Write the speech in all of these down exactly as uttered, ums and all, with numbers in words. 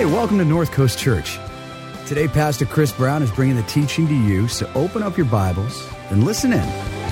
welcome to North Coast Church. Today, Pastor Chris Brown is bringing the teaching to you, so open up your Bibles and listen in.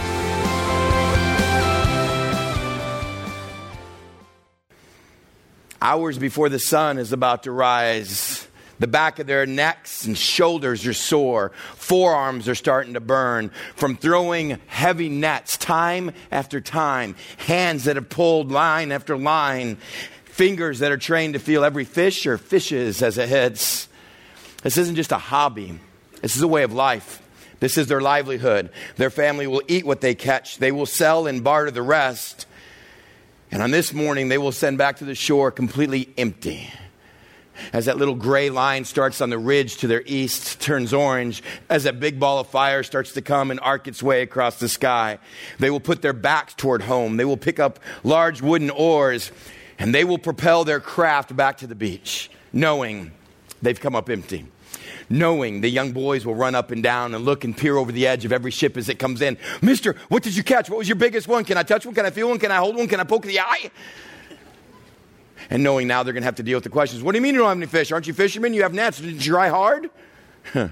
Hours before the sun is about to rise, the back of their necks and shoulders are sore. Forearms are starting to burn from throwing heavy nets time after time. Hands that have pulled line after line. Fingers that are trained to feel every fish or fishes as it hits. This isn't just a hobby. This is a way of life. This is their livelihood. Their family will eat what they catch. They will sell and barter the rest. And on this morning, they will send back to the shore completely empty. As that little gray line starts on the ridge to their east, turns orange, as that big ball of fire starts to come and arc its way across the sky, they will put their backs toward home. They will pick up large wooden oars, and they will propel their craft back to the beach, knowing they've come up empty. Knowing the young boys will run up and down and look and peer over the edge of every ship as it comes in. Mister, what did you catch? What was your biggest one? Can I touch one? Can I feel one? Can I hold one? Can I poke the eye? And knowing now they're going to have to deal with the questions. What do you mean you don't have any fish? Aren't you fishermen? You have nets. Did you try hard? And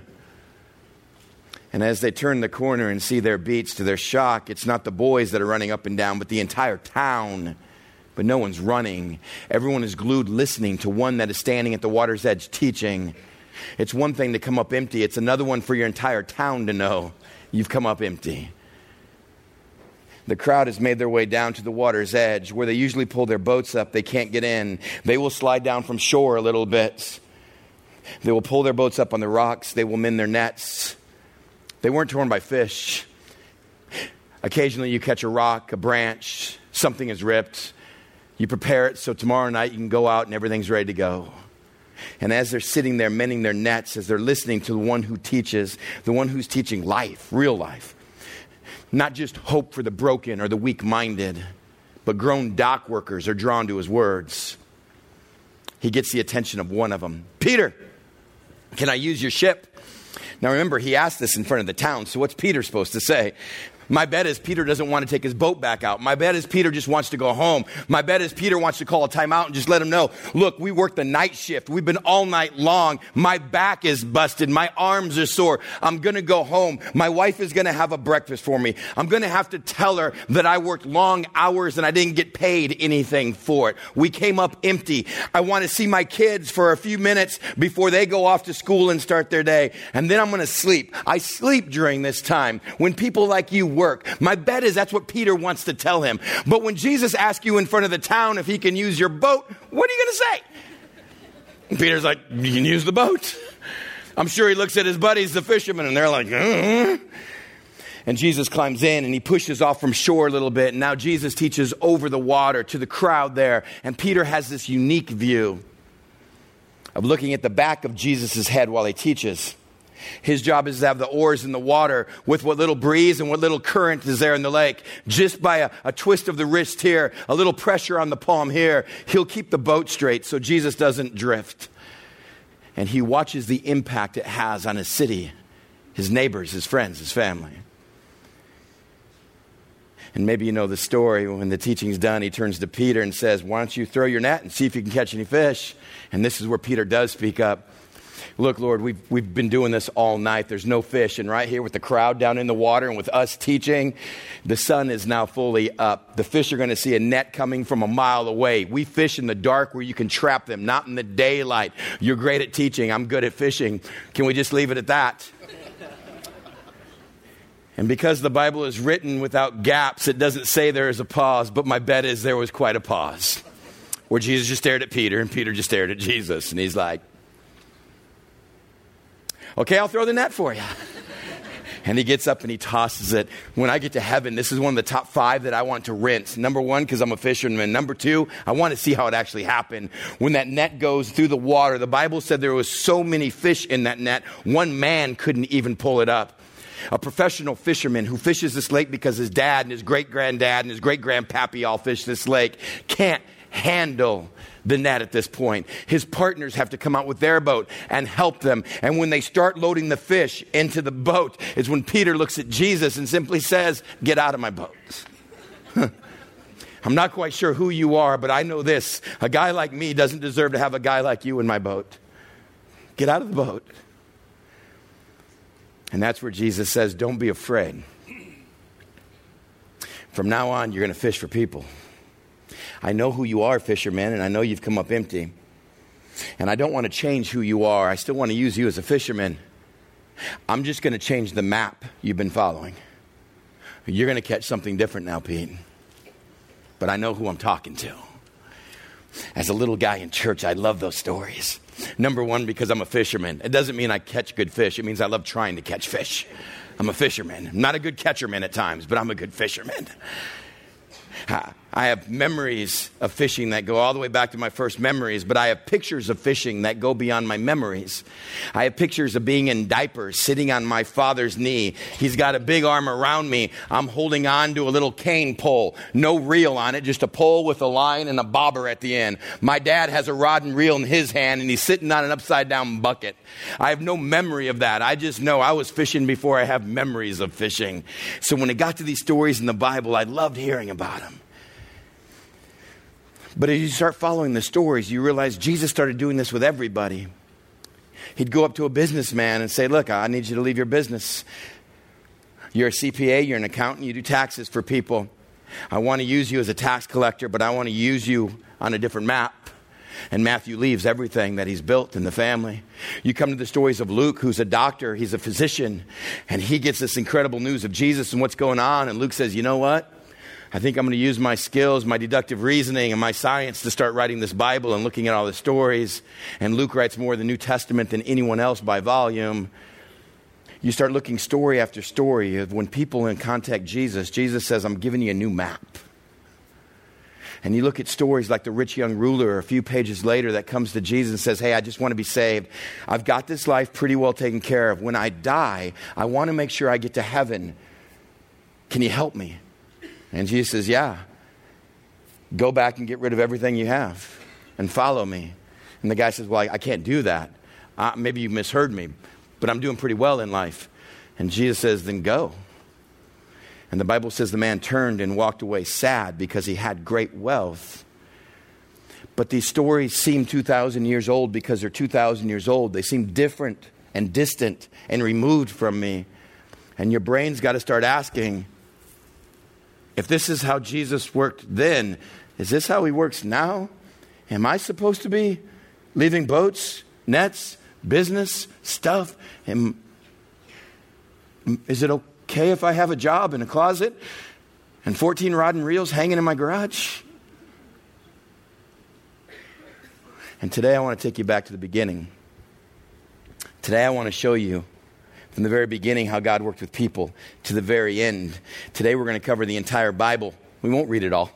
as they turn the corner and see their beach, to their shock, it's not the boys that are running up and down, but the entire town. But no one's running. Everyone is glued listening to one that is standing at the water's edge teaching. It's one thing to come up empty. It's another one for your entire town to know you've come up empty. The crowd has made their way down to the water's edge where they usually pull their boats up. They can't get in. They will slide down from shore a little bit. They will pull their boats up on the rocks. They will mend their nets. They weren't torn by fish. Occasionally you catch a rock, a branch, something is ripped. You prepare it so tomorrow night you can go out and everything's ready to go. And as they're sitting there mending their nets, as they're listening to the one who teaches, the one who's teaching life, real life, not just hope for the broken or the weak-minded, but grown dock workers are drawn to his words. He gets the attention of one of them. Peter, can I use your ship? Now remember, he asked this in front of the town, so what's Peter supposed to say? My bet is Peter doesn't want to take his boat back out. My bet is Peter just wants to go home. My bet is Peter wants to call a timeout and just let him know, look, we worked the night shift. We've been all night long. My back is busted. My arms are sore. I'm going to go home. My wife is going to have a breakfast for me. I'm going to have to tell her that I worked long hours and I didn't get paid anything for it. We came up empty. I want to see my kids for a few minutes before they go off to school and start their day. And then I'm going to sleep. I sleep during this time when people like you work. My bet is that's what Peter wants to tell him. But when Jesus asks you in front of the town if he can use your boat, what are you going to say? And Peter's like, you can use the boat. I'm sure he looks at his buddies, the fishermen, and they're like, uh-huh. And Jesus climbs in and he pushes off from shore a little bit. And now Jesus teaches over the water to the crowd there. And Peter has this unique view of looking at the back of Jesus' head while he teaches. His job is to have the oars in the water with what little breeze and what little current is there in the lake. Just by a, a twist of the wrist here, a little pressure on the palm here, he'll keep the boat straight so Jesus doesn't drift. And he watches the impact it has on his city, his neighbors, his friends, his family. And maybe you know the story. When the teaching's done, he turns to Peter and says, why don't you throw your net and see if you can catch any fish? And this is where Peter does speak up. Look, Lord, we've, we've been doing this all night. There's no fish. And right here with the crowd down in the water and with us teaching, the sun is now fully up. The fish are going to see a net coming from a mile away. We fish in the dark where you can trap them, not in the daylight. You're great at teaching. I'm good at fishing. Can we just leave it at that? And because the Bible is written without gaps, it doesn't say there is a pause, but my bet is there was quite a pause where Jesus just stared at Peter and Peter just stared at Jesus. And he's like, okay, I'll throw the net for you. And he gets up and he tosses it. When I get to heaven, this is one of the top five that I want to rent. Number one, because I'm a fisherman. Number two, I want to see how it actually happened. When that net goes through the water, the Bible said there was so many fish in that net, one man couldn't even pull it up. A professional fisherman who fishes this lake because his dad and his great-granddad and his great-grandpappy all fish this lake can't handle the net at this point. His partners have to come out with their boat and help them. And when they start loading the fish into the boat is when Peter looks at Jesus and simply says, get out of my boat. I'm not quite sure who you are, but I know this. A guy like me doesn't deserve to have a guy like you in my boat. Get out of the boat. And that's where Jesus says, don't be afraid. From now on, you're going to fish for people. I know who you are, fishermen, and I know you've come up empty. And I don't want to change who you are. I still want to use you as a fisherman. I'm just going to change the map you've been following. You're going to catch something different now, Pete. But I know who I'm talking to. As a little guy in church, I love those stories. Number one, because I'm a fisherman. It doesn't mean I catch good fish. It means I love trying to catch fish. I'm a fisherman. I'm not a good catcherman at times, but I'm a good fisherman. I have memories of fishing that go all the way back to my first memories, but I have pictures of fishing that go beyond my memories. I have pictures of being in diapers, sitting on my father's knee. He's got a big arm around me. I'm holding on to a little cane pole, no reel on it, just a pole with a line and a bobber at the end. My dad has a rod and reel in his hand, and he's sitting on an upside down bucket. I have no memory of that. I just know I was fishing before I have memories of fishing. So when it got to these stories in the Bible, I loved hearing about them. But as you start following the stories, you realize Jesus started doing this with everybody. He'd go up to a businessman and say, look, I need you to leave your business. You're a C P A, you're an accountant, you do taxes for people. I want to use you as a tax collector, but I want to use you on a different map. And Matthew leaves everything that he's built in the family. You come to the stories of Luke, who's a doctor, he's a physician, and he gets this incredible news of Jesus and what's going on. And Luke says, you know what? I think I'm going to use my skills, my deductive reasoning, and my science to start writing this Bible and looking at all the stories. And Luke writes more of the New Testament than anyone else by volume. You start looking story after story of when people contact Jesus, Jesus says, I'm giving you a new map. And you look at stories like the rich young ruler a few pages later that comes to Jesus and says, hey, I just want to be saved. I've got this life pretty well taken care of. When I die, I want to make sure I get to heaven. Can you help me? And Jesus says, yeah, go back and get rid of everything you have and follow me. And the guy says, well, I, I can't do that. Uh, maybe you misheard me, but I'm doing pretty well in life. And Jesus says, then go. And the Bible says the man turned and walked away sad because he had great wealth. But these stories seem two thousand years old because they're two thousand years old. They seem different and distant and removed from me. And your brain's got to start asking, if this is how Jesus worked then, is this how he works now? Am I supposed to be leaving boats, nets, business, stuff? Am, is it okay if I have a job in a closet and fourteen rod and reels hanging in my garage? And today I want to take you back to the beginning. Today I want to show you from the very beginning how God worked with people to the very end. Today we're going to cover the entire Bible. We won't read it all.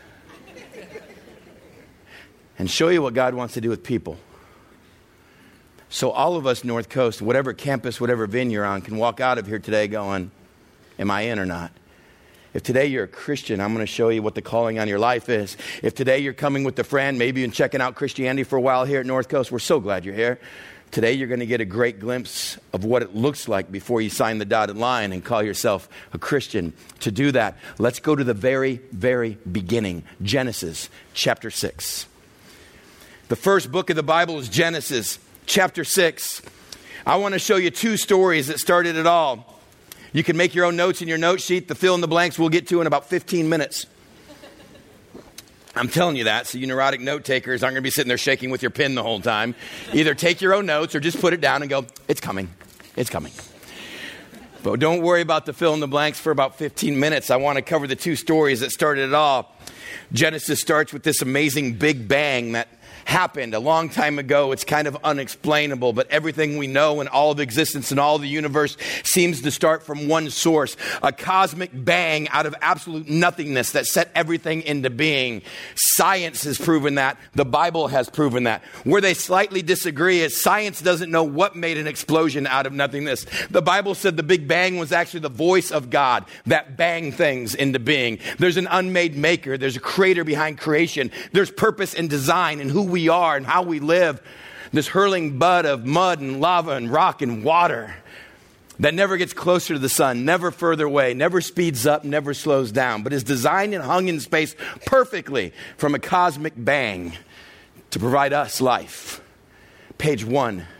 And show you what God wants to do with people. So all of us North Coast, whatever campus, whatever venue you're on, can walk out of here today going, am I in or not? If today you're a Christian, I'm going to show you what the calling on your life is. If today you're coming with a friend, maybe you've been checking out Christianity for a while here at North Coast, we're so glad you're here. Today you're going to get a great glimpse of what it looks like before you sign the dotted line and call yourself a Christian. To do that, let's go to the very, very beginning. Genesis chapter six. The first book of the Bible is Genesis chapter six. I want to show you two stories that started it all. You can make your own notes in your note sheet. The fill in the blanks we'll get to in about fifteen minutes. I'm telling you that, so you neurotic note takers aren't going to be sitting there shaking with your pen the whole time. Either take your own notes or just put it down and go, it's coming, it's coming. But don't worry about the fill in the blanks for about fifteen minutes. I want to cover the two stories that started it all. Genesis starts with this amazing big bang that happened a long time ago. It's kind of unexplainable, but everything we know and all of existence and all the universe seems to start from one source, a cosmic bang out of absolute nothingness that set everything into being. Science has proven that. The Bible has proven that. Where they slightly disagree is science doesn't know what made an explosion out of nothingness. The Bible said the Big Bang was actually the voice of God that banged things into being. There's an unmade maker. There's a creator behind creation. There's purpose and design in who we are and how we live. This hurling bud of mud and lava and rock and water that never gets closer to the sun, never further away, never speeds up, never slows down, but is designed and hung in space perfectly from a cosmic bang to provide us life. Page one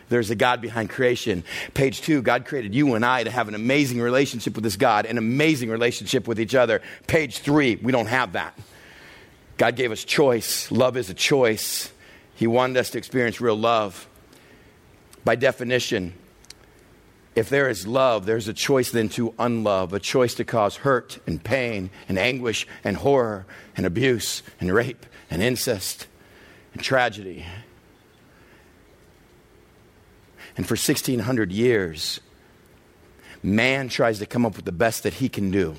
there's a God behind creation. Page two, God created you and I to have an amazing relationship with this God, an amazing relationship with each other. Page three, we don't have that. God gave us choice. Love is a choice. He wanted us to experience real love. By definition, if there is love, there's a choice then to unlove, a choice to cause hurt and pain and anguish and horror and abuse and rape and incest and tragedy. And for sixteen hundred years, man tries to come up with the best that he can do.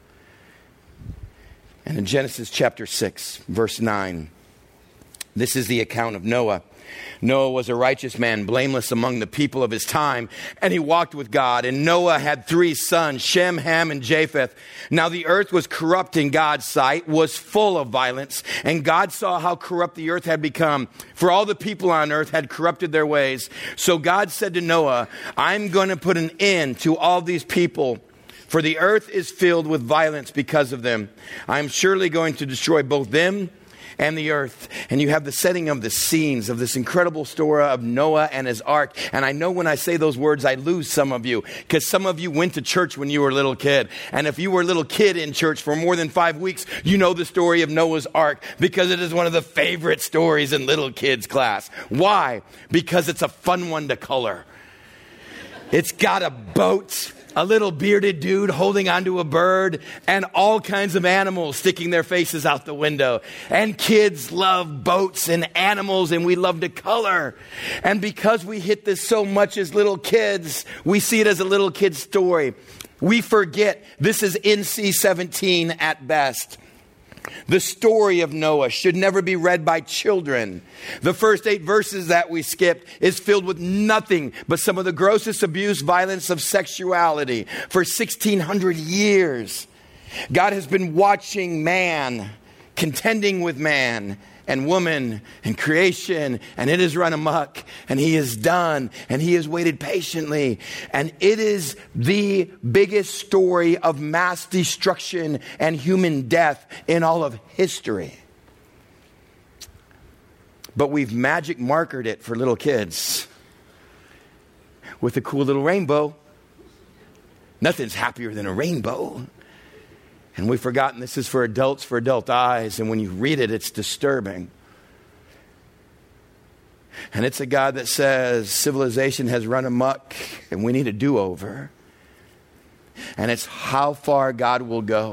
And in Genesis chapter six, verse nine, this is the account of Noah. Noah was a righteous man, blameless among the people of his time, and he walked with God. And Noah had three sons, Shem, Ham, and Japheth. Now the earth was corrupt in God's sight, was full of violence, and God saw how corrupt the earth had become, for all the people on earth had corrupted their ways. So God said to Noah, I'm going to put an end to all these people, for the earth is filled with violence because of them. I'm surely going to destroy both them and the earth. And you have the setting of the scenes of this incredible story of Noah and his ark. And I know when I say those words, I lose some of you, because some of you went to church when you were a little kid. And if you were a little kid in church for more than five weeks, you know the story of Noah's ark, because it is one of the favorite stories in little kids class. Why? Because it's a fun one to color. It's got a boat, a little bearded dude holding onto a bird, and all kinds of animals sticking their faces out the window. And kids love boats and animals, and we love to color. And because we hit this so much as little kids, we see it as a little kid story. We forget this is N C seventeen at best. The story of Noah should never be read by children. The first eight verses that we skipped is filled with nothing but some of the grossest abuse, violence of sexuality for sixteen hundred years. God has been watching man, contending with man and woman and creation, and it has run amok, and he is done, and he has waited patiently. And it is the biggest story of mass destruction and human death in all of history. But we've magic markered it for little kids with a cool little rainbow. Nothing's happier than a rainbow. And we've forgotten this is for adults, for adult eyes. And when you read it, it's disturbing. And it's a God that says civilization has run amok and we need a do-over. And it's how far God will go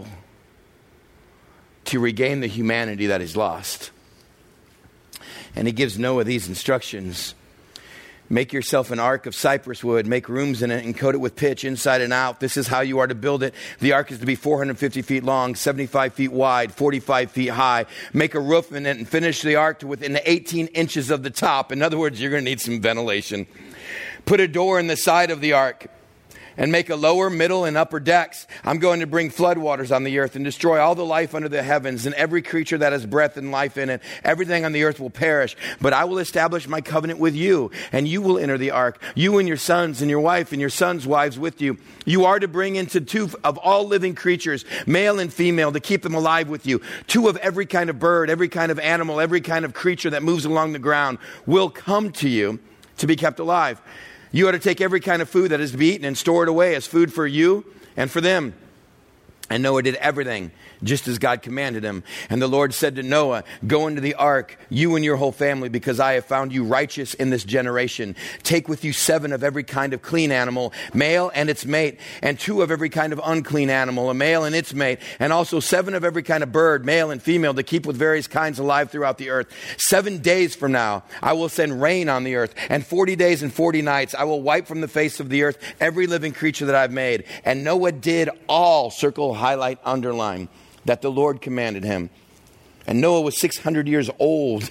to regain the humanity that he's lost. And he gives Noah these instructions. Make yourself an ark of cypress wood, make rooms in it, and coat it with pitch inside and out. This is how you are to build it. The ark is to be four hundred fifty feet long, seventy-five feet wide, forty-five feet high. Make a roof in it and finish the ark to within eighteen inches of the top. In other words, you're going to need some ventilation. Put a door in the side of the ark and make a lower, middle, and upper decks. I'm going to bring floodwaters on the earth and destroy all the life under the heavens and every creature that has breath and life in it. Everything on the earth will perish, but I will establish my covenant with you, and you will enter the ark, you and your sons and your wife and your sons' wives with you. You are to bring into two of all living creatures, male and female, to keep them alive with you. Two of every kind of bird, every kind of animal, every kind of creature that moves along the ground will come to you to be kept alive. You are to take every kind of food that is to be eaten and store it away as food for you and for them. And Noah did everything just as God commanded him. And the Lord said to Noah, go into the ark, you and your whole family, because I have found you righteous in this generation. Take with you seven of every kind of clean animal, male and its mate, and two of every kind of unclean animal, a male and its mate, and also seven of every kind of bird, male and female, to keep with various kinds alive throughout the earth. Seven days from now, I will send rain on the earth, and forty days and forty nights, I will wipe from the face of the earth every living creature that I've made. And Noah did all, circle, highlight, underline, that the Lord commanded him. And Noah was six hundred years old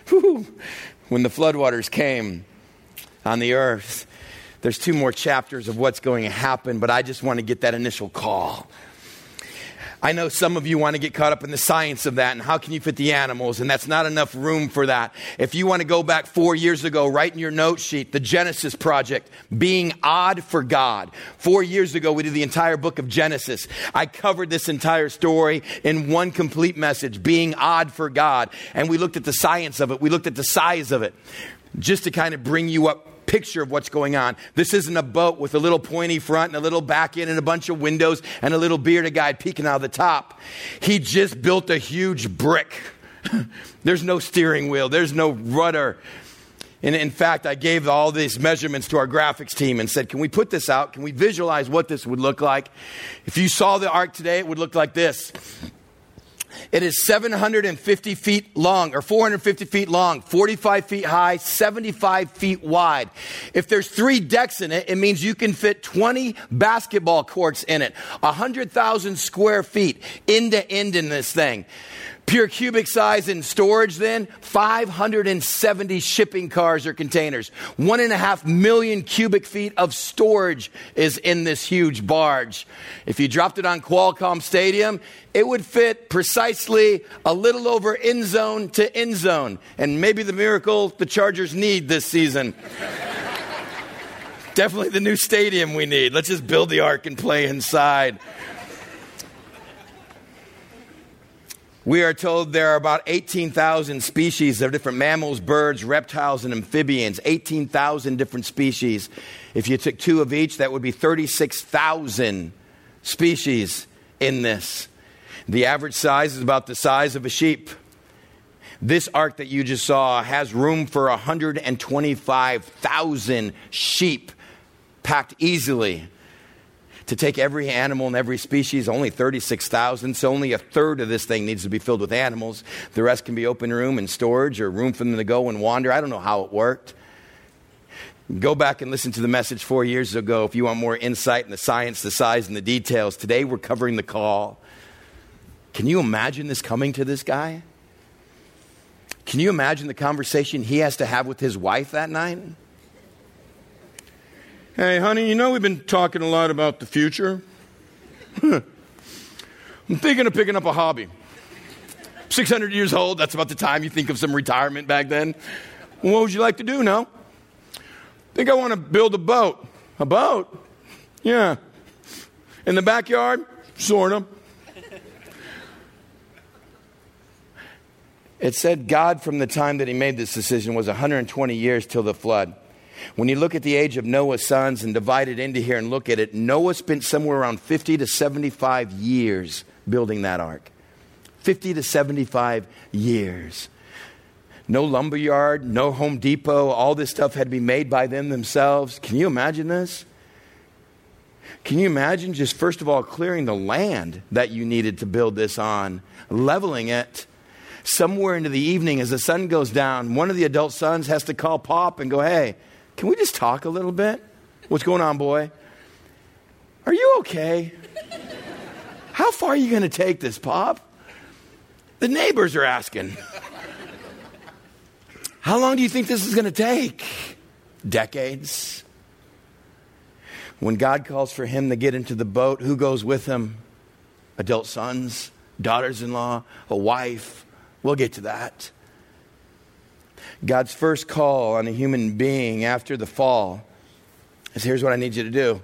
when the floodwaters came on the earth. There's two more chapters of what's going to happen, but I just want to get that initial call. I know some of you want to get caught up in the science of that and how can you fit the animals, and that's not enough room for that. If you want to go back four years ago, write in your note sheet, the Genesis Project, being odd for God. Four years ago, we did the entire book of Genesis. I covered this entire story in one complete message, being odd for God. And we looked at the science of it. We looked at the size of it, just to kind of bring you up picture of what's going on. This isn't a boat with a little pointy front and a little back end and a bunch of windows and a little bearded guy peeking out of the top. He just built a huge brick. There's no steering wheel. There's no rudder. And in fact, I gave all these measurements to our graphics team and said, can we put this out? Can we visualize what this would look like? If you saw the ark today, it would look like this. It is seven hundred fifty feet long, or four hundred fifty feet long, forty-five feet high, seventy-five feet wide. If there's three decks in it, it means you can fit twenty basketball courts in it. one hundred thousand square feet end to end in this thing. Pure cubic size in storage then, five hundred seventy shipping cars or containers. One and a half million cubic feet of storage is in this huge barge. If you dropped it on Qualcomm Stadium, it would fit precisely a little over end zone to end zone. And maybe the miracle the Chargers need this season. Definitely the new stadium we need. Let's just build the ark and play inside. We are told there are about eighteen thousand species of different mammals, birds, reptiles, and amphibians. eighteen thousand different species. If you took two of each, that would be thirty-six thousand species in this. The average size is about the size of a sheep. This ark that you just saw has room for one hundred twenty-five thousand sheep packed easily. To take every animal and every species, only thirty-six thousand, so only a third of this thing needs to be filled with animals. The rest can be open room and storage or room for them to go and wander. I don't know how it worked. Go back and listen to the message four years ago if you want more insight in the science, the size, and the details. Today we're covering the call. Can you imagine this coming to this guy? Can you imagine the conversation he has to have with his wife that night? Hey, honey, you know we've been talking a lot about the future. I'm thinking of picking up a hobby. six hundred years old, that's about the time you think of some retirement back then. Well, what would you like to do now? I think I want to build a boat. A boat? Yeah. In the backyard? Sort of. It said God, from the time that he made this decision, was one hundred twenty years till the flood. When you look at the age of Noah's sons and divide it into here and look at it, Noah spent somewhere around fifty to seventy-five years building that ark. fifty to seventy-five years. No lumberyard, no Home Depot. All this stuff had to be made by them themselves. Can you imagine this? Can you imagine just, first of all, clearing the land that you needed to build this on, leveling it? Somewhere into the evening as the sun goes down, one of the adult sons has to call Pop and go, hey, can we just talk a little bit? What's going on, boy? Are you okay? How far are you going to take this, Pop? The neighbors are asking. How long do you think this is going to take? Decades. When God calls for him to get into the boat, who goes with him? Adult sons, daughters-in-law, a wife. We'll get to that. God's first call on a human being after the fall is, here's what I need you to do.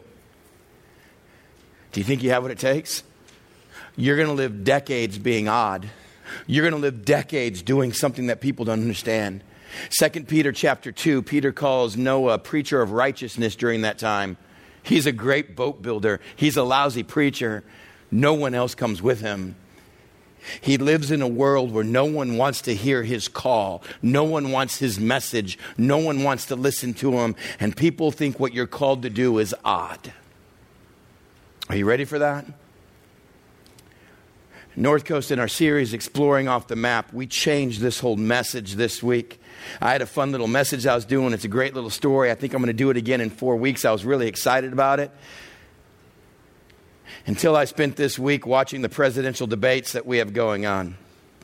Do you think you have what it takes? You're going to live decades being odd. You're going to live decades doing something that people don't understand. Second Peter chapter two, Peter calls Noah a preacher of righteousness during that time. He's a great boat builder. He's a lousy preacher. No one else comes with him. He lives in a world where no one wants to hear his call. No one wants his message. No one wants to listen to him. And people think what you're called to do is odd. Are you ready for that? North Coast, in our series, Exploring Off the Map, we changed this whole message this week. I had a fun little message I was doing. It's a great little story. I think I'm going to do it again in four weeks. I was really excited about it. Until I spent this week watching the presidential debates that we have going on.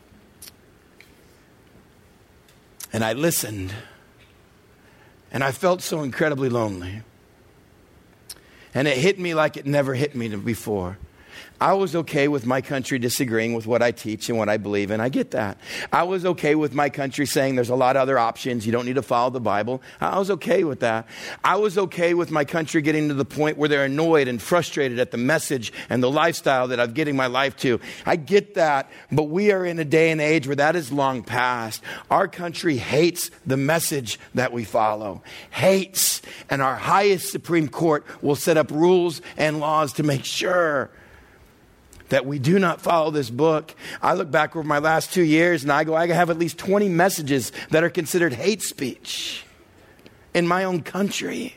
And I listened. And I felt so incredibly lonely. And it hit me like it never hit me before. I was okay with my country disagreeing with what I teach and what I believe in. I get that. I was okay with my country saying there's a lot of other options. You don't need to follow the Bible. I was okay with that. I was okay with my country getting to the point where they're annoyed and frustrated at the message and the lifestyle that I'm getting my life to. I get that, but we are in a day and age where that is long past. Our country hates the message that we follow. Hates. And our highest Supreme Court will set up rules and laws to make sure that we do not follow this book. I look back over my last two years and I go, I have at least twenty messages that are considered hate speech in my own country.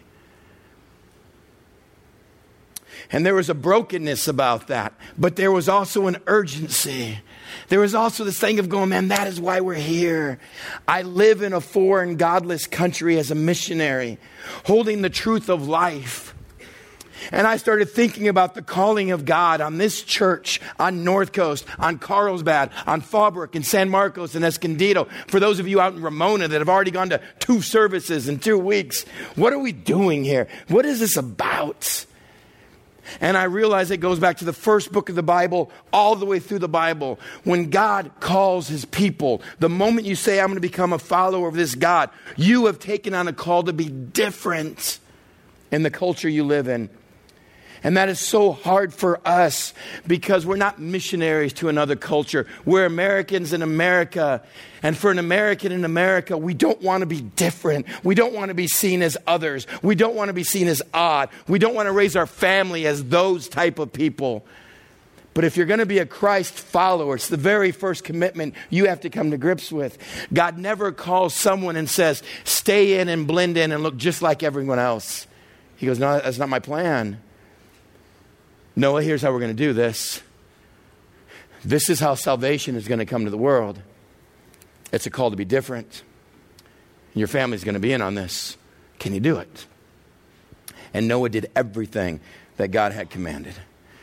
And there was a brokenness about that. But there was also an urgency. There was also this thing of going, man, that is why we're here. I live in a foreign, godless country as a missionary, holding the truth of life. And I started thinking about the calling of God on this church, on North Coast, on Carlsbad, on Fallbrook, and San Marcos, and Escondido. For those of you out in Ramona that have already gone to two services in two weeks, what are we doing here? What is this about? And I realize it goes back to the first book of the Bible, all the way through the Bible. When God calls his people, the moment you say, I'm going to become a follower of this God, you have taken on a call to be different in the culture you live in. And that is so hard for us because we're not missionaries to another culture. We're Americans in America. And for an American in America, we don't want to be different. We don't want to be seen as others. We don't want to be seen as odd. We don't want to raise our family as those type of people. But if you're going to be a Christ follower, it's the very first commitment you have to come to grips with. God never calls someone and says, stay in and blend in and look just like everyone else. He goes, no, that's not my plan. Noah, here's how we're going to do this. This is how salvation is going to come to the world. It's a call to be different. Your family's going to be in on this. Can you do it? And Noah did everything that God had commanded.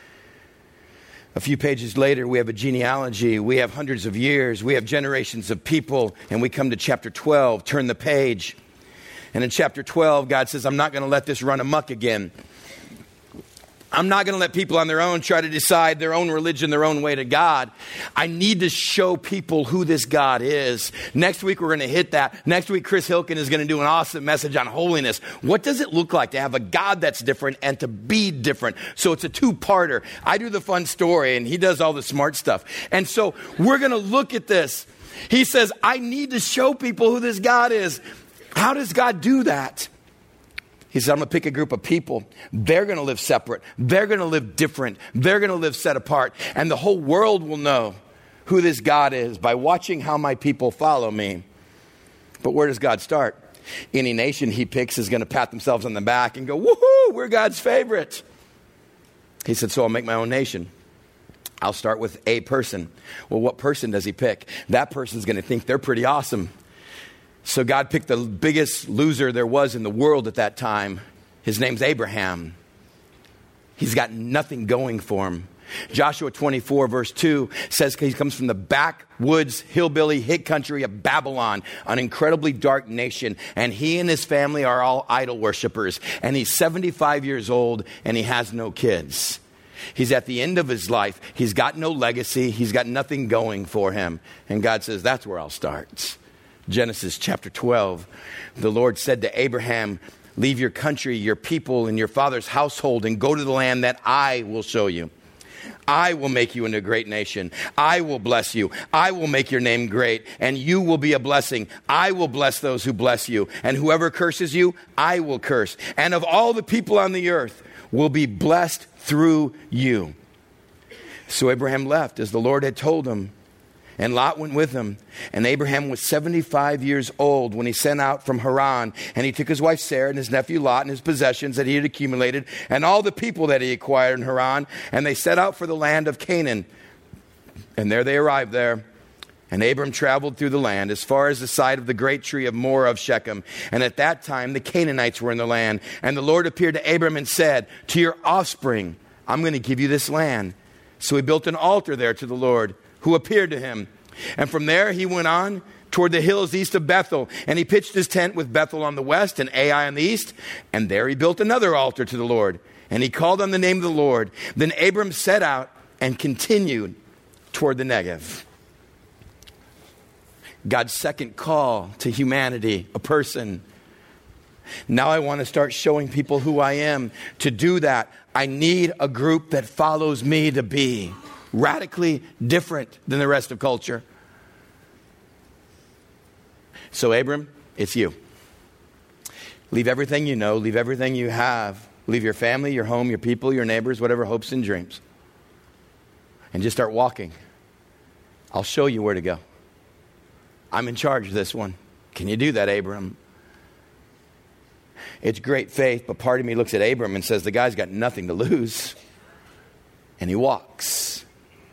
A few pages later, we have a genealogy. We have hundreds of years. We have generations of people. And we come to chapter twelve. Turn the page. And in chapter twelve, God says, I'm not going to let this run amok again. I'm not going to let people on their own try to decide their own religion, their own way to God. I need to show people who this God is. Next week, we're going to hit that. Next week, Chris Hilkin is going to do an awesome message on holiness. What does it look like to have a God that's different and to be different? So it's a two-parter. I do the fun story, and he does all the smart stuff. And so we're going to look at this. He says, I need to show people who this God is. How does God do that? He said, I'm going to pick a group of people. They're going to live separate. They're going to live different. They're going to live set apart. And the whole world will know who this God is by watching how my people follow me. But where does God start? Any nation he picks is going to pat themselves on the back and go, woohoo, we're God's favorite. He said, so I'll make my own nation. I'll start with a person. Well, what person does he pick? That person's going to think they're pretty awesome. So God picked the biggest loser there was in the world at that time. His name's Abraham. He's got nothing going for him. Joshua twenty-four verse two says he comes from the backwoods, hillbilly, hick country of Babylon, an incredibly dark nation. And he and his family are all idol worshipers. And he's seventy-five years old and he has no kids. He's at the end of his life. He's got no legacy. He's got nothing going for him. And God says, that's where I'll start. Genesis chapter twelve, the Lord said to Abraham, leave your country, your people, and your father's household and go to the land that I will show you. I will make you into a great nation. I will bless you. I will make your name great, and you will be a blessing. I will bless those who bless you, and whoever curses you, I will curse. And of all the people on the earth will be blessed through you. So Abraham left as the Lord had told him. And Lot went with him. And Abraham was seventy-five years old when he set out from Haran. And he took his wife Sarah and his nephew Lot and his possessions that he had accumulated and all the people that he acquired in Haran. And they set out for the land of Canaan. And there they arrived there. And Abram traveled through the land as far as the side of the great tree of Moreh of Shechem. And at that time the Canaanites were in the land. And the Lord appeared to Abram and said, to your offspring, I'm going to give you this land. So he built an altar there to the Lord, who appeared to him. And from there he went on toward the hills east of Bethel. And he pitched his tent with Bethel on the west and Ai on the east. And there he built another altar to the Lord. And he called on the name of the Lord. Then Abram set out and continued toward the Negev. God's second call to humanity, a person. Now I want to start showing people who I am. To do that, I need a group that follows me to be radically different than the rest of culture. So Abram, it's you. Leave everything you know, leave everything you have. Leave your family, your home, your people, your neighbors, whatever hopes and dreams. And just start walking. I'll show you where to go. I'm in charge of this one. Can you do that, Abram? It's great faith, but part of me looks at Abram and says, the guy's got nothing to lose. And he walks.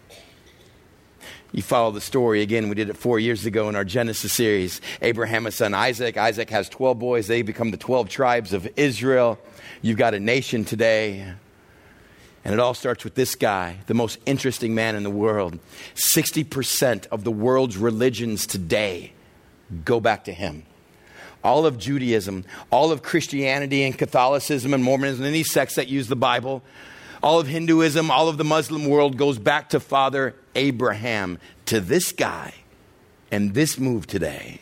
You follow the story again. We did it four years ago in our Genesis series. Abraham, his son Isaac. Isaac has twelve boys. They become the twelve tribes of Israel. You've got a nation today. And it all starts with this guy, the most interesting man in the world. sixty percent of the world's religions today go back to him. All of Judaism, all of Christianity and Catholicism and Mormonism, any sects that use the Bible, all of Hinduism, all of the Muslim world goes back to Father Abraham, to this guy and this move today.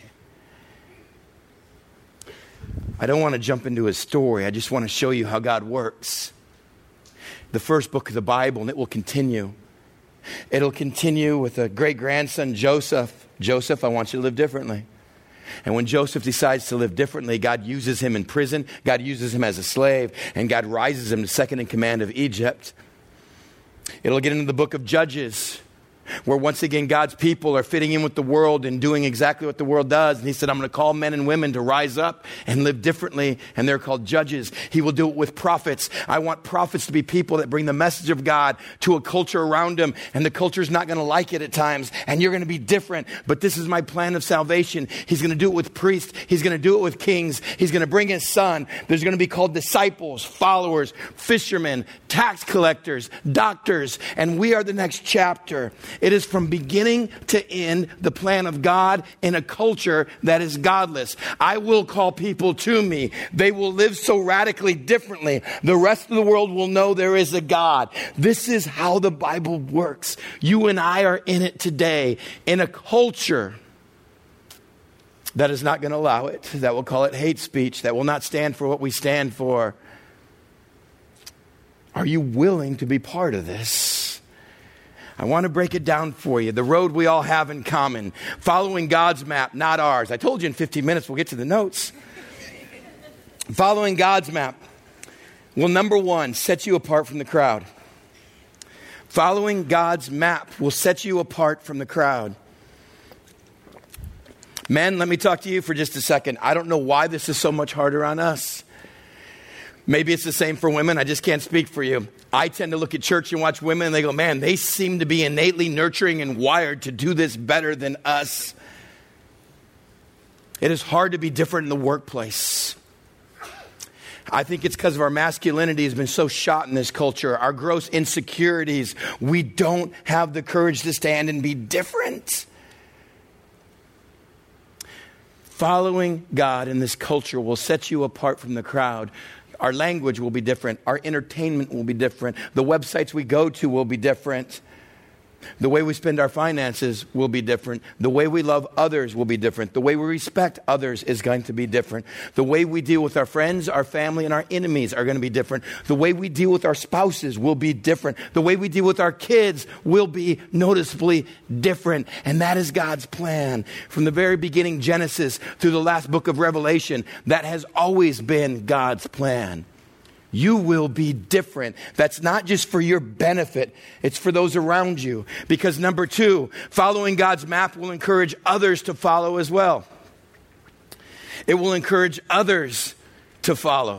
I don't want to jump into his story. I just want to show you how God works. The first book of the Bible, and it will continue. It'll continue with a great-grandson, Joseph. Joseph, I want you to live differently. And when Joseph decides to live differently, God uses him in prison. God uses him as a slave. And God rises him to second in command of Egypt. It'll get into the book of Judges, where once again God's people are fitting in with the world and doing exactly what the world does. And he said, I'm going to call men and women to rise up and live differently. And they're called judges. He will do it with prophets. I want prophets to be people that bring the message of God to a culture around them. And the culture's not going to like it at times. And you're going to be different. But this is my plan of salvation. He's going to do it with priests. He's going to do it with kings. He's going to bring his son. There's going to be called disciples, followers, fishermen, tax collectors, doctors. And we are the next chapter. It is from beginning to end the plan of God in a culture that is godless. I will call people to me. They will live so radically differently. The rest of the world will know there is a God. This is how the Bible works. You and I are in it today in a culture that is not going to allow it, that will call it hate speech, that will not stand for what we stand for. Are you willing to be part of this? I want to break it down for you. The road we all have in common. Following God's map, not ours. I told you in fifteen minutes we'll get to the notes. Following God's map will, number one, set you apart from the crowd. Following God's map will set you apart from the crowd. Men, let me talk to you for just a second. I don't know why this is so much harder on us. Maybe it's the same for women. I just can't speak for you. I tend to look at church and watch women and they go, man, they seem to be innately nurturing and wired to do this better than us. It is hard to be different in the workplace. I think it's because of our masculinity has been so shot in this culture. Our gross insecurities. We don't have the courage to stand and be different. Following God in this culture will set you apart from the crowd. Our language will be different. Our entertainment will be different. The websites we go to will be different. The way we spend our finances will be different. The way we love others will be different. The way we respect others is going to be different. The way we deal with our friends, our family, and our enemies are going to be different. The way we deal with our spouses will be different. The way we deal with our kids will be noticeably different. And that is God's plan. From the very beginning, Genesis, through the last book of Revelation, that has always been God's plan. You will be different. That's not just for your benefit. It's for those around you. Because number two, following God's map will encourage others to follow as well. It will encourage others to follow.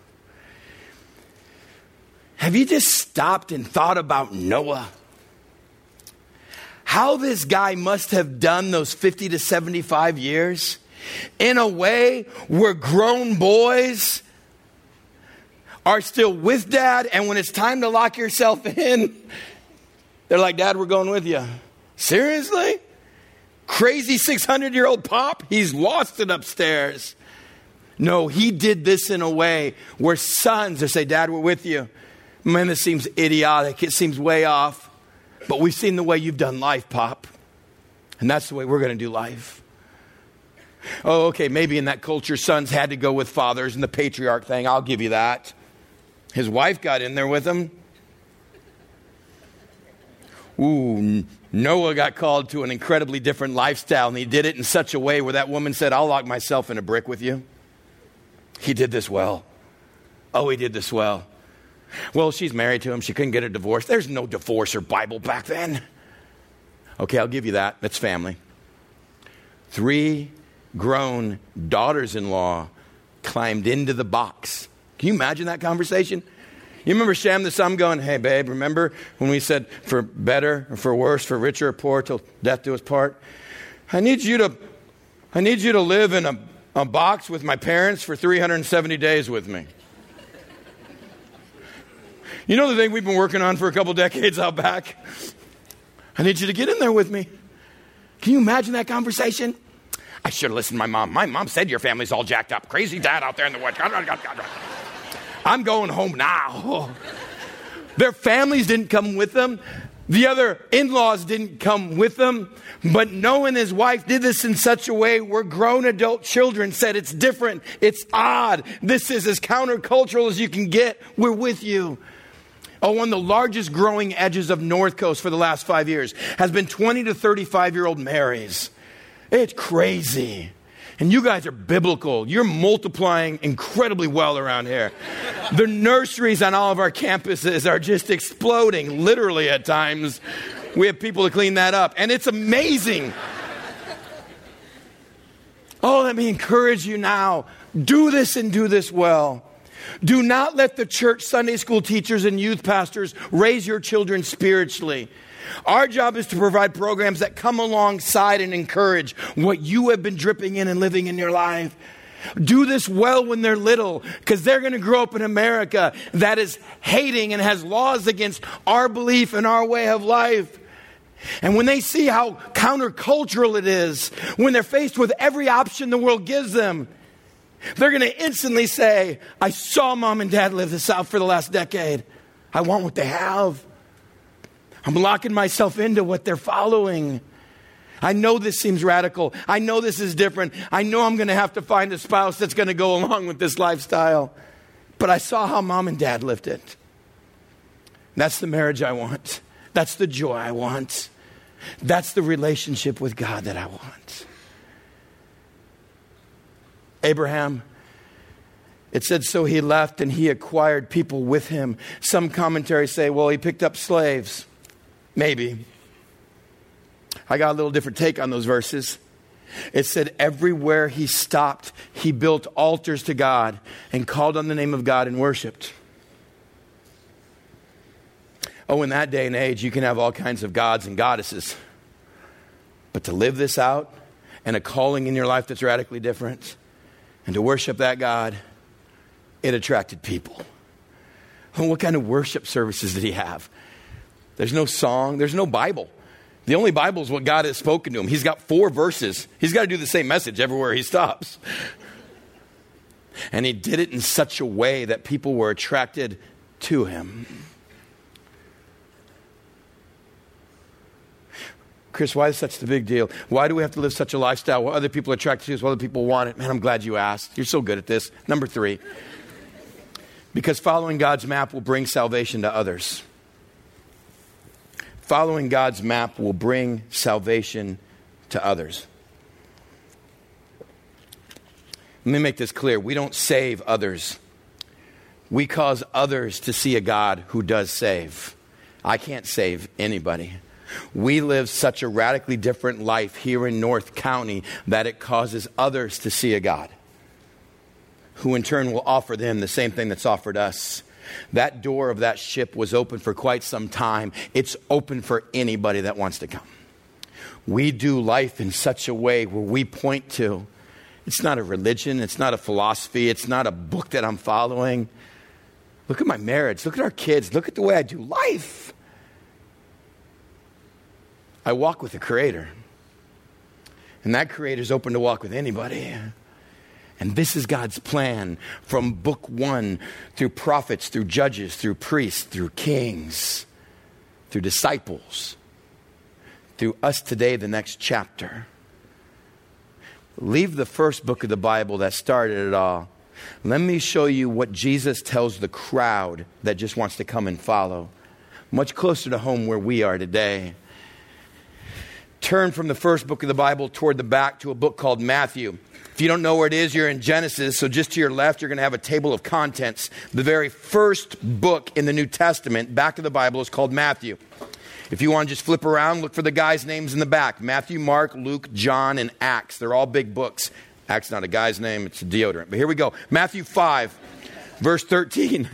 Have you just stopped and thought about Noah? How this guy must have done those fifty to seventy-five years in a way where grown boys are still with dad, and when it's time to lock yourself in, they're like, Dad, we're going with you. Seriously? Crazy six hundred year old pop? He's lost it upstairs. No, he did this in a way where sons, they say, Dad, we're with you. Man, this seems idiotic. It seems way off. But we've seen the way you've done life, Pop. And that's the way we're going to do life. Oh, okay, maybe in that culture, sons had to go with fathers and the patriarch thing. I'll give you that. His wife got in there with him. Ooh, Noah got called to an incredibly different lifestyle, and he did it in such a way where that woman said, I'll lock myself in a brick with you. He did this well. Oh, he did this well. Well, she's married to him. She couldn't get a divorce. There's no divorce or Bible back then. Okay, I'll give you that. That's family. Three grown daughters-in-law climbed into the box. Can you imagine that conversation? You remember Shem the son going, hey, babe, remember when we said for better or for worse, for richer or poor, till death do us part? I need you to, I need you to live in a, a box with my parents for three hundred seventy days with me. You know the thing we've been working on for a couple decades out back? I need you to get in there with me. Can you imagine that conversation? I should have listened to my mom. My mom said your family's all jacked up. Crazy dad out there in the woods. I'm going home now. Their families didn't come with them. The other in-laws didn't come with them. But Noah and his wife did this in such a way where grown adult children said it's different. It's odd. This is as countercultural as you can get. We're with you. Oh, one of the largest growing edges of North Coast for the last five years has been twenty to thirty-five-year-old marries. It's crazy. And you guys are biblical. You're multiplying incredibly well around here. The nurseries on all of our campuses are just exploding, literally at times. We have people to clean that up. And it's amazing. Oh, let me encourage you now. Do this and do this well. Do not let the church Sunday school teachers and youth pastors raise your children spiritually. Our job is to provide programs that come alongside and encourage what you have been dripping in and living in your life. Do this well when they're little, because they're going to grow up in America that is hating and has laws against our belief and our way of life. And when they see how countercultural it is, when they're faced with every option the world gives them, they're going to instantly say, I saw mom and dad live this out for the last decade. I want what they have. I'm locking myself into what they're following. I know this seems radical. I know this is different. I know I'm going to have to find a spouse that's going to go along with this lifestyle. But I saw how mom and dad lived it. That's the marriage I want. That's the joy I want. That's the relationship with God that I want. Abraham, it said, so he left and he acquired people with him. Some commentaries say, well, he picked up slaves. Maybe. I got a little different take on those verses. It said everywhere he stopped, he built altars to God and called on the name of God and worshiped. Oh, in that day and age, you can have all kinds of gods and goddesses. But to live this out and a calling in your life that's radically different and to worship that God, it attracted people. And what kind of worship services did he have? There's no song. There's no Bible. The only Bible is what God has spoken to him. He's got four verses. He's got to do the same message everywhere he stops. And he did it in such a way that people were attracted to him. Chris, why is such the big deal? Why do we have to live such a lifestyle? What other people are attracted to us, what other people want it? Man, I'm glad you asked. You're so good at this. Number three. Because following God's map will bring salvation to others. Following God's map will bring salvation to others. Let me make this clear. We don't save others. We cause others to see a God who does save. I can't save anybody. We live such a radically different life here in North County that it causes others to see a God who in turn will offer them the same thing that's offered us. That door of that ship was open for quite some time. It's open for anybody that wants to come. We do life in such a way where we point to, it's not a religion, it's not a philosophy, it's not a book that I'm following. Look at my marriage, look at our kids, look at the way I do life. I walk with the Creator. And that Creator is open to walk with anybody. And this is God's plan from book one through prophets, through judges, through priests, through kings. through disciples, through us today, the next chapter. Leave the first book of the Bible that started it all. Let me show you what Jesus tells the crowd that just wants to come and follow. Much closer to home where we are today. Turn from the first book of the Bible toward the back to a book called Matthew. If you don't know where it is, you're in Genesis. So just to your left, you're going to have a table of contents. The very first book in the New Testament, back of the Bible, is called Matthew. If you want to just flip around, look for the guys' names in the back. Matthew, Mark, Luke, John, and Acts. They're all big books. Acts not a guy's name, it's a deodorant. But here we go. Matthew five, verse thirteen.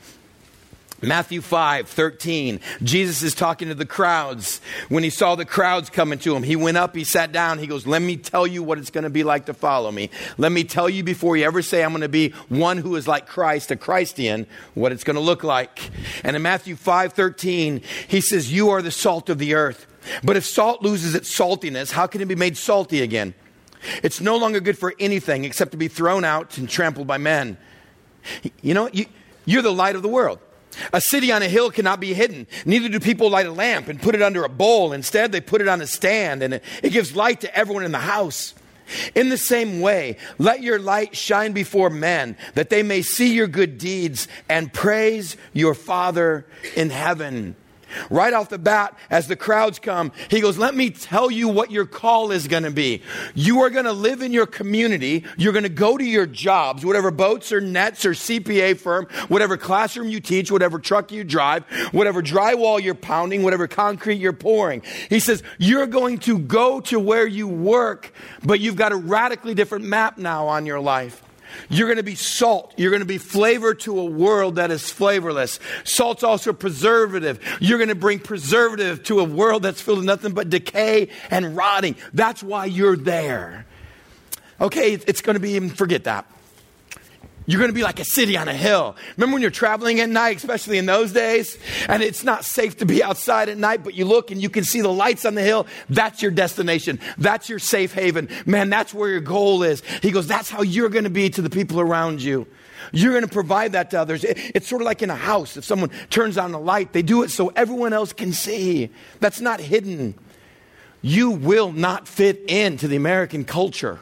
Matthew five, thirteen. Jesus is talking to the crowds. When he saw the crowds coming to him, he went up, he sat down, he goes, let me tell you what it's going to be like to follow me. Let me tell you before you ever say I'm going to be one who is like Christ, a Christian, what it's going to look like. And in Matthew five, thirteen, he says, you are the salt of the earth. But if salt loses its saltiness, how can it be made salty again? It's no longer good for anything except to be thrown out and trampled by men. You know, you, you're the light of the world. A city on a hill cannot be hidden. Neither do people light a lamp and put it under a bowl. Instead, they put it on a stand, and it, it gives light to everyone in the house. In the same way, let your light shine before men, that they may see your good deeds and praise your Father in heaven. Right off the bat, as the crowds come, he goes, let me tell you what your call is going to be. You are going to live in your community. You're going to go to your jobs, whatever boats or nets or C P A firm, whatever classroom you teach, whatever truck you drive, whatever drywall you're pounding, whatever concrete you're pouring. He says, you're going to go to where you work, but you've got a radically different map now on your life. You're going to be salt. You're going to be flavor to a world that is flavorless. Salt's also preservative. You're going to bring preservative to a world that's filled with nothing but decay and rotting. That's why you're there. Okay, it's going to be, forget that. You're going to be like a city on a hill. Remember when you're traveling at night, especially in those days, and it's not safe to be outside at night, but you look and you can see the lights on the hill. That's your destination. That's your safe haven. Man, that's where your goal is. He goes, that's how you're going to be to the people around you. You're going to provide that to others. It's sort of like in a house. If someone turns on a light, they do it so everyone else can see. That's not hidden. You will not fit into the American culture.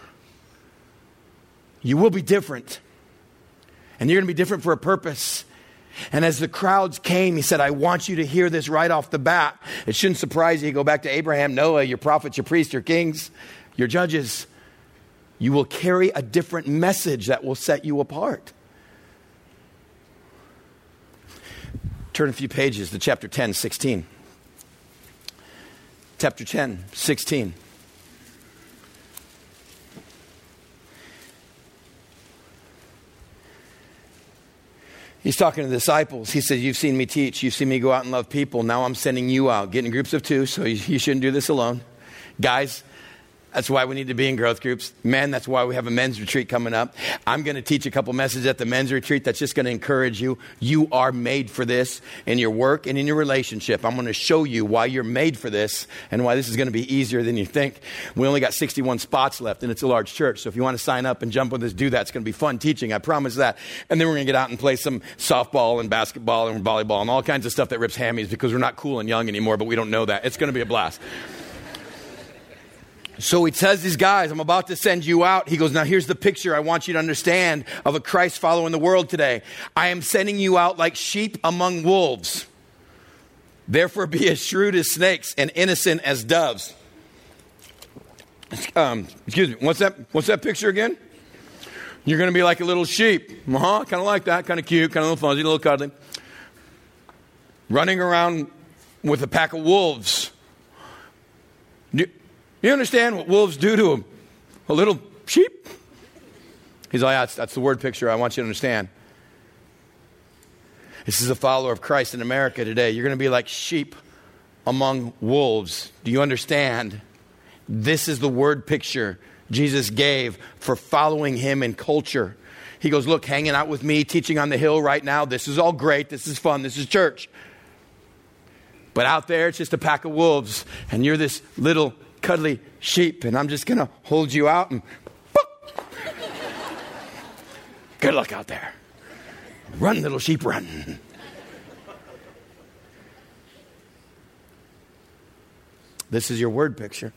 You will be different. And you're going to be different for a purpose. And as the crowds came, he said, I want you to hear this right off the bat. It shouldn't surprise you. You go back to Abraham, Noah, your prophets, your priests, your kings, your judges. You will carry a different message that will set you apart. Turn a few pages to chapter ten, sixteen. Chapter ten, sixteen. He's talking to the disciples. He says, you've seen me teach. You've seen me go out and love people. Now I'm sending you out. Get in groups of two, so you, you shouldn't do this alone. Guys, that's why we need to be in growth groups. Men, that's why we have a men's retreat coming up. I'm going to teach a couple messages at the men's retreat that's just going to encourage you. You are made for this in your work and in your relationship. I'm going to show you why you're made for this and why this is going to be easier than you think. We only got sixty-one spots left, and it's a large church. So if you want to sign up and jump with us, do that. It's going to be fun teaching. I promise that. And then we're going to get out and play some softball and basketball and volleyball and all kinds of stuff that rips hammies because we're not cool and young anymore, but we don't know that. It's going to be a blast. So he tells these guys, I'm about to send you out. He goes, now here's the picture I want you to understand of a Christ follower in the world today. I am sending you out like sheep among wolves. Therefore be as shrewd as snakes and innocent as doves. Um, excuse me, what's that, what's that picture again? You're going to be like a little sheep. Uh-huh, kind of like that, kind of cute, kind of little fuzzy, a little cuddly. Running around with a pack of wolves. You, You understand what wolves do to a, a little sheep? He's like, that's, that's the word picture I want you to understand. This is a follower of Christ in America today. You're going to be like sheep among wolves. Do you understand? This is the word picture Jesus gave for following him in culture. He goes, look, hanging out with me, teaching on the hill right now. This is all great. This is fun. This is church. But out there, it's just a pack of wolves. And you're this little cuddly sheep, and I'm just going to hold you out and boop. Good luck out there. Run, little sheep, run. This is your word picture.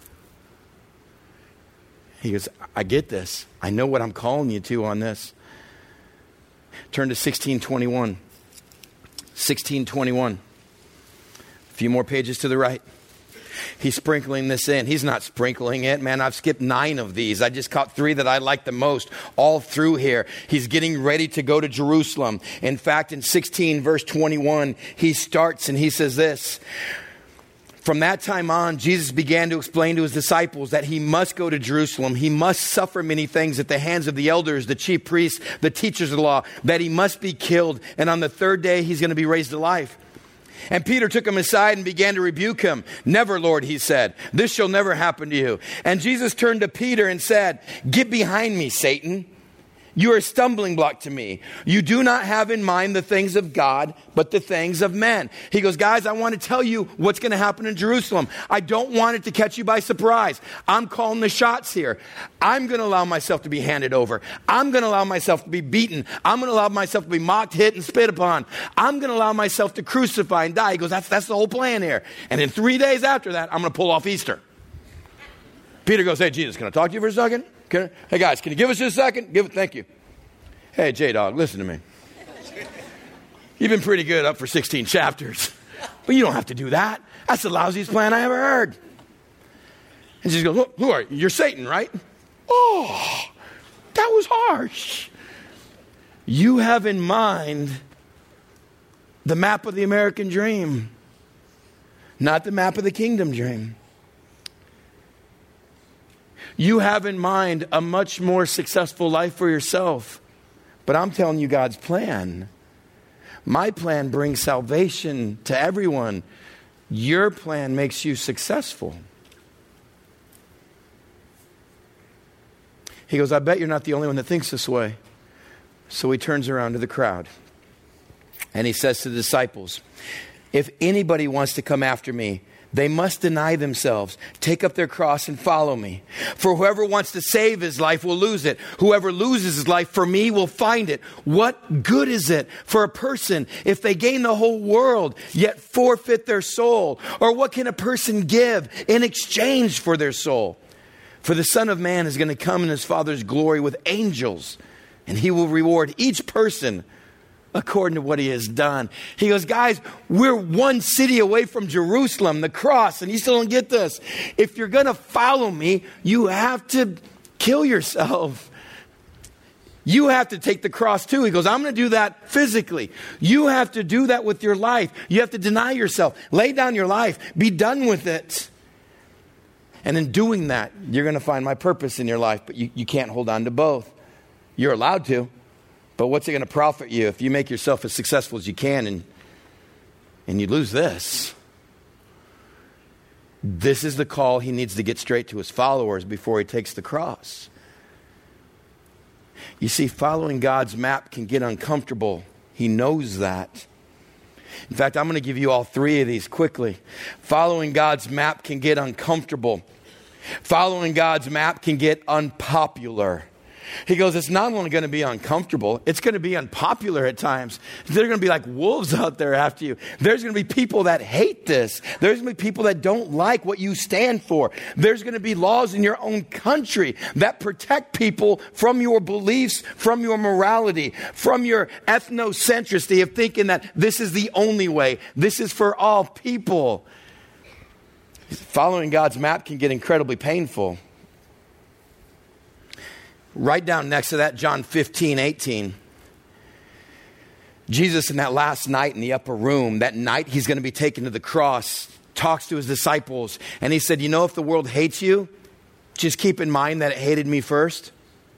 He goes, I get this. I know what I'm calling you to on this. Turn to sixteen twenty-one. sixteen twenty-one. A few more pages to the right. He's sprinkling this in. He's not sprinkling it. Man, I've skipped nine of these. I just caught three that I like the most all through here. He's getting ready to go to Jerusalem. In fact, in sixteen verse twenty-one, he starts and he says this. From that time on, Jesus began to explain to his disciples that he must go to Jerusalem. He must suffer many things at the hands of the elders, the chief priests, the teachers of the law, that he must be killed. And on the third day, he's going to be raised to life. And Peter took him aside and began to rebuke him. Never, Lord, he said, this shall never happen to you. And Jesus turned to Peter and said, get behind me, Satan. You are a stumbling block to me. You do not have in mind the things of God, but the things of men. He goes, guys, I want to tell you what's going to happen in Jerusalem. I don't want it to catch you by surprise. I'm calling the shots here. I'm going to allow myself to be handed over. I'm going to allow myself to be beaten. I'm going to allow myself to be mocked, hit, and spit upon. I'm going to allow myself to crucify and die. He goes, that's, that's the whole plan here. And in three days after that, I'm going to pull off Easter. Peter goes, hey, Jesus, can I talk to you for a second? Can I, hey, guys, can you give us just a second? Give it, thank you. Hey, J-Dog, listen to me. You've been pretty good up for sixteen chapters, but you don't have to do that. That's the lousiest plan I ever heard. And she goes, look, who are you? You're Satan, right? Oh, that was harsh. You have in mind the map of the American dream, not the map of the kingdom dream. You have in mind a much more successful life for yourself. But I'm telling you God's plan. My plan brings salvation to everyone. Your plan makes you successful. He goes, I bet you're not the only one that thinks this way. So he turns around to the crowd. And he says to the disciples, if anybody wants to come after me, they must deny themselves, take up their cross and follow me. For whoever wants to save his life will lose it. Whoever loses his life for me will find it. What good is it for a person if they gain the whole world, yet forfeit their soul? Or what can a person give in exchange for their soul? For the Son of Man is going to come in his Father's glory with angels, and he will reward each person according to what he has done. He goes, guys, we're one city away from Jerusalem, the cross, and you still don't get this. If you're going to follow me, you have to kill yourself. You have to take the cross too. He goes, I'm going to do that physically. You have to do that with your life. You have to deny yourself. Lay down your life. Be done with it. And in doing that, you're going to find my purpose in your life, but you, you can't hold on to both. You're allowed to. But what's it going to profit you if you make yourself as successful as you can and, and you lose this? This is the call he needs to get straight to his followers before he takes the cross. You see, following God's map can get uncomfortable. He knows that. In fact, I'm going to give you all three of these quickly. Following God's map can get uncomfortable. Following God's map can get unpopular. He goes, it's not only going to be uncomfortable, it's going to be unpopular at times. They're going to be like wolves out there after you. There's going to be people that hate this. There's going to be people that don't like what you stand for. There's going to be laws in your own country that protect people from your beliefs, from your morality, from your ethnocentricity of thinking that this is the only way. This is for all people. Following God's map can get incredibly painful. Right down next to that, John fifteen, eighteen. Jesus in that last night in the upper room, that night he's going to be taken to the cross, talks to his disciples. And he said, you know, if the world hates you, just keep in mind that it hated me first.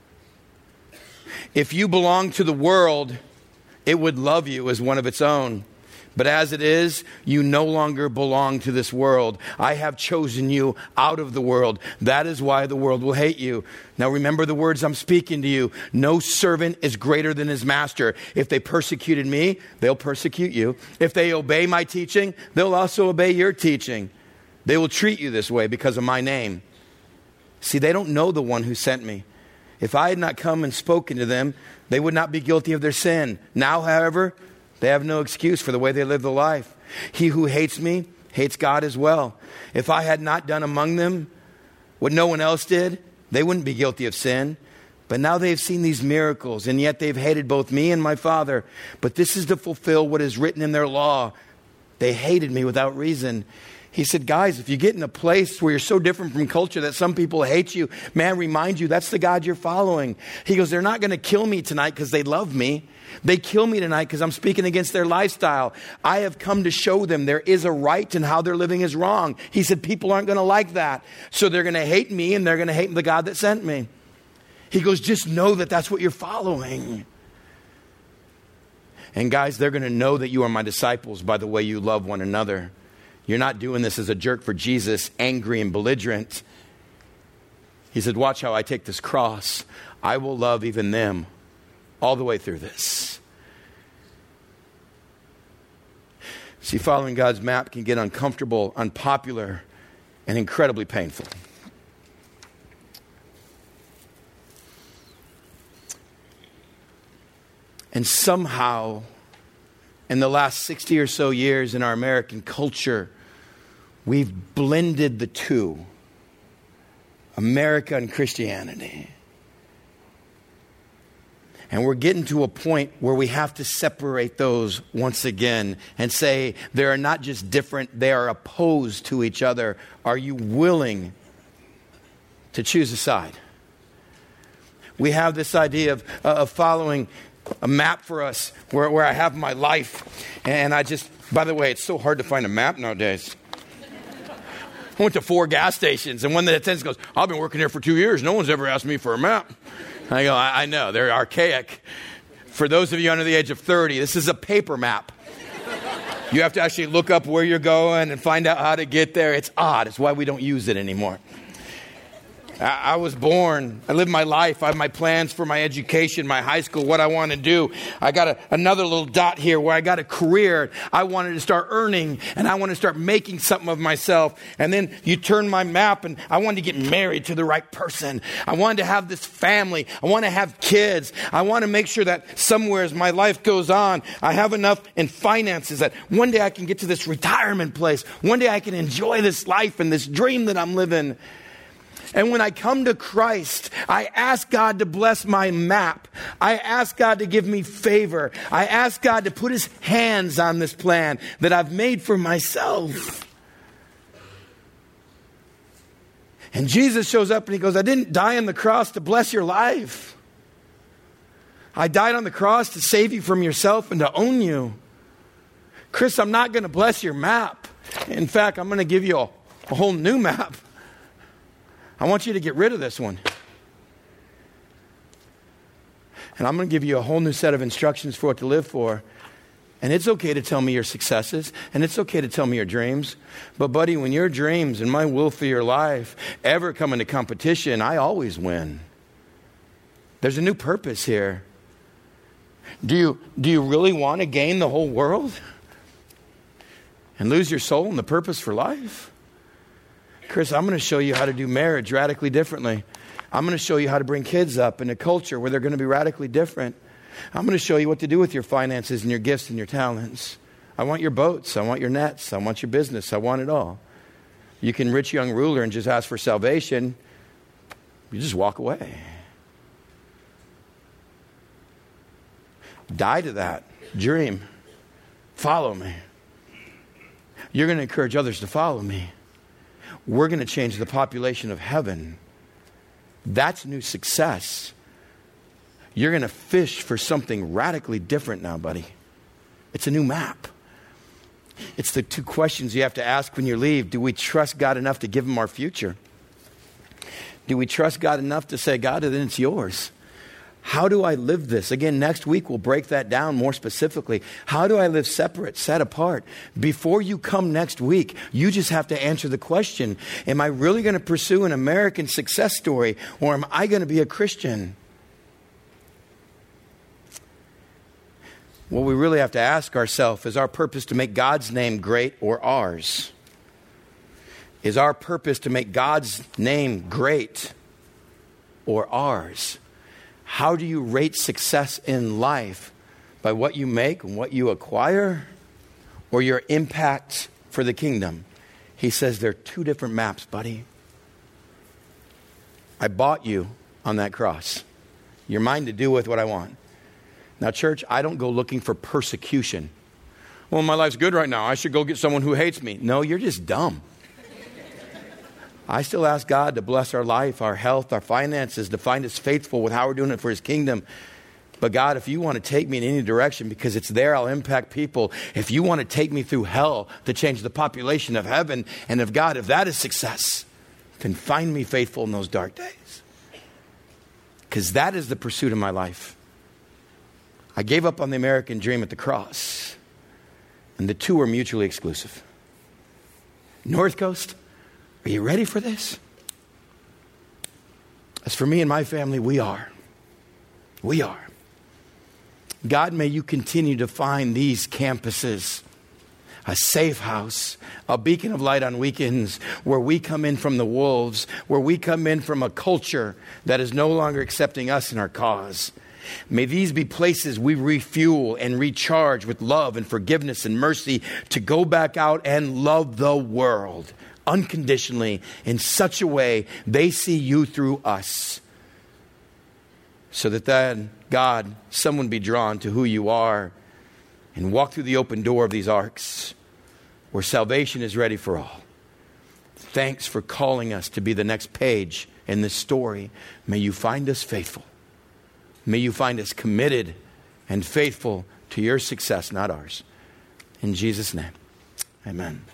If you belong to the world, it would love you as one of its own. But as it is, you no longer belong to this world. I have chosen you out of the world. That is why the world will hate you. Now remember the words I'm speaking to you. No servant is greater than his master. If they persecuted me, they'll persecute you. If they obey my teaching, they'll also obey your teaching. They will treat you this way because of my name. See, they don't know the one who sent me. If I had not come and spoken to them, they would not be guilty of their sin. Now, however, they have no excuse for the way they live their life. He who hates me hates God as well. If I had not done among them what no one else did, they wouldn't be guilty of sin. But now they've seen these miracles, and yet they've hated both me and my Father. But this is to fulfill what is written in their law. They hated me without reason. He said, guys, if you get in a place where you're so different from culture that some people hate you, may I remind you, that's the God you're following. He goes, they're not going to kill me tonight because they love me. They kill me tonight because I'm speaking against their lifestyle. I have come to show them there is a right and how they're living is wrong. He said, people aren't going to like that. So they're going to hate me and they're going to hate the God that sent me. He goes, just know that that's what you're following. And guys, they're going to know that you are my disciples by the way you love one another. You're not doing this as a jerk for Jesus, angry and belligerent. He said, watch how I take this cross. I will love even them all the way through this. See, following God's map can get uncomfortable, unpopular, and incredibly painful. And somehow, in the last sixty or so years in our American culture, we've blended the two, America and Christianity. And we're getting to a point where we have to separate those once again and say they are not just different, they are opposed to each other. Are you willing to choose a side? We have this idea of, uh, of following a map for us where, where I have my life. And I just, by the way, it's so hard to find a map nowadays. I went to four gas stations and one that attends goes, I've been working here for two years. No one's ever asked me for a map. I go, I, I know, they're archaic. For those of you under the age of thirty, this is a paper map. You have to actually look up where you're going and find out how to get there. It's odd. It's why we don't use it anymore. I was born, I lived my life, I have my plans for my education, my high school, what I want to do. I got a, another little dot here where I got a career. I wanted to start earning and I want to start making something of myself. And then you turn my map and I wanted to get married to the right person. I wanted to have this family. I want to have kids. I want to make sure that somewhere as my life goes on, I have enough in finances that one day I can get to this retirement place. One day I can enjoy this life and this dream that I'm living. And when I come to Christ, I ask God to bless my map. I ask God to give me favor. I ask God to put his hands on this plan that I've made for myself. And Jesus shows up and he goes, I didn't die on the cross to bless your life. I died on the cross to save you from yourself and to own you. Chris, I'm not going to bless your map. In fact, I'm going to give you a, a whole new map. I want you to get rid of this one. And I'm going to give you a whole new set of instructions for what to live for. And it's okay to tell me your successes. And it's okay to tell me your dreams. But buddy, when your dreams and my will for your life ever come into competition, I always win. There's a new purpose here. Do you, do you really want to gain the whole world? And lose your soul and the purpose for life? Chris, I'm going to show you how to do marriage radically differently. I'm going to show you how to bring kids up in a culture where they're going to be radically different. I'm going to show you what to do with your finances and your gifts and your talents. I want your boats. I want your nets. I want your business. I want it all. You can rich young ruler and just ask for salvation. You just walk away. Die to that dream. Follow me. You're going to encourage others to follow me. We're going to change the population of heaven. That's new success. You're going to fish for something radically different now, buddy. It's a new map. It's the two questions you have to ask when you leave. Do we trust God enough to give him our future? Do we trust God enough to say, God, then it's yours? How do I live this? Again, next week we'll break that down more specifically. How do I live separate, set apart? Before you come next week, you just have to answer the question, am I really going to pursue an American success story or am I going to be a Christian? What we really have to ask ourselves, is our purpose to make God's name great or ours? Is our purpose to make God's name great or ours? How do you rate success in life? By what you make and what you acquire, or your impact for the kingdom. He says they're two different maps, buddy. I bought you on that cross. You're mine to do with what I want. Now, church, I don't go looking for persecution. Well, my life's good right now. I should go get someone who hates me. No, you're just dumb. I still ask God to bless our life, our health, our finances, to find us faithful with how we're doing it for his kingdom. But God, if you want to take me in any direction, because it's there I'll impact people. If you want to take me through hell to change the population of heaven, and if God, if that is success, then find me faithful in those dark days. Because that is the pursuit of my life. I gave up on the American dream at the cross. And the two are mutually exclusive. North Coast, are you ready for this? As for me and my family, we are. We are. God, may you continue to find these campuses a safe house, a beacon of light on weekends, where we come in from the wolves, where we come in from a culture that is no longer accepting us in our cause. May these be places we refuel and recharge with love and forgiveness and mercy to go back out and love the world unconditionally in such a way they see you through us. So that then, God, someone be drawn to who you are and walk through the open door of these arks where salvation is ready for all. Thanks for calling us to be the next page in this story. May you find us faithful. May you find us committed and faithful to your success, not ours. In Jesus' name, amen.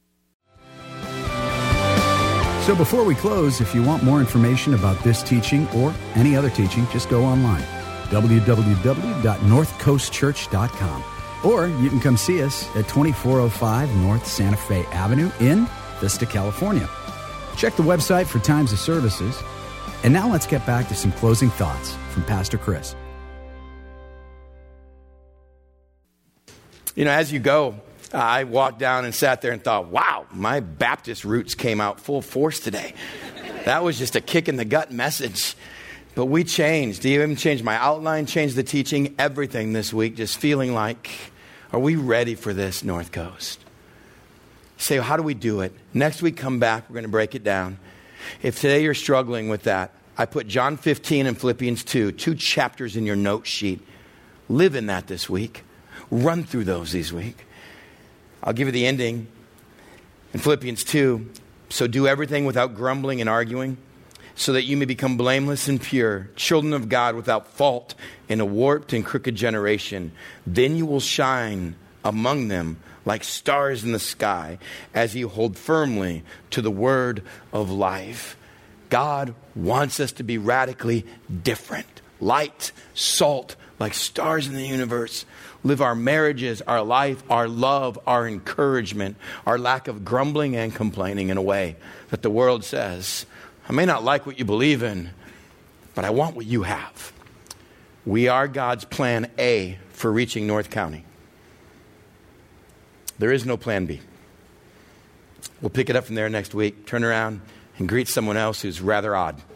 So before we close, if you want more information about this teaching or any other teaching, just go online, w w w dot north coast church dot com. Or you can come see us at twenty-four oh five North Santa Fe Avenue in Vista, California. Check the website for times of services. And now let's get back to some closing thoughts from Pastor Chris. You know, as you go, I walked down and sat there and thought, wow, my Baptist roots came out full force today. That was just a kick in the gut message. But we changed. You even changed my outline, changed the teaching, everything this week, just feeling like, are we ready for this, North Coast? Say, well, how do we do it? Next week, come back. We're going to break it down. If today you're struggling with that, I put John fifteen and Philippians two, two chapters in your note sheet. Live in that this week. Run through those this week. I'll give you the ending. In Philippians two, so do everything without grumbling and arguing, so that you may become blameless and pure, children of God without fault in a warped and crooked generation. Then you will shine among them like stars in the sky as you hold firmly to the word of life. God wants us to be radically different. Light, salt, like stars in the universe. Live our marriages, our life, our love, our encouragement, our lack of grumbling and complaining in a way that the world says, I may not like what you believe in, but I want what you have. We are God's plan A for reaching North County. There is no plan B. We'll pick it up from there next week. Turn around and greet someone else who's rather odd.